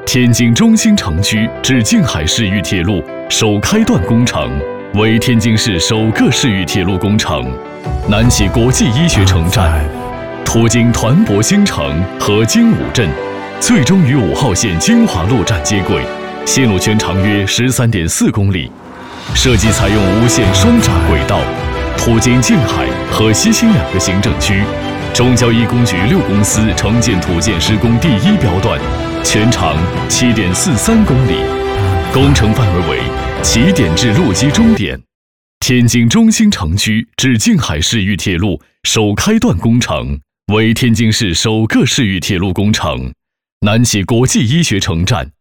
天津中心城区至静海市域铁路首开段工程，为天津市首个市域铁路工程，南起国际医学城站，途经团泊新城和精武镇，最终与5号线金华路站接轨，线路全长约13.4公里，设计采用无线双闸轨道，途经静海和西兴2个行政区。中交一工局6公司城建土建施工第1标段，全长7.43公里，工程范围为起点至路基终点。天津中心城区至静海市域铁路首开段工程，为天津市首个市域铁路工程，南起国际医学城站，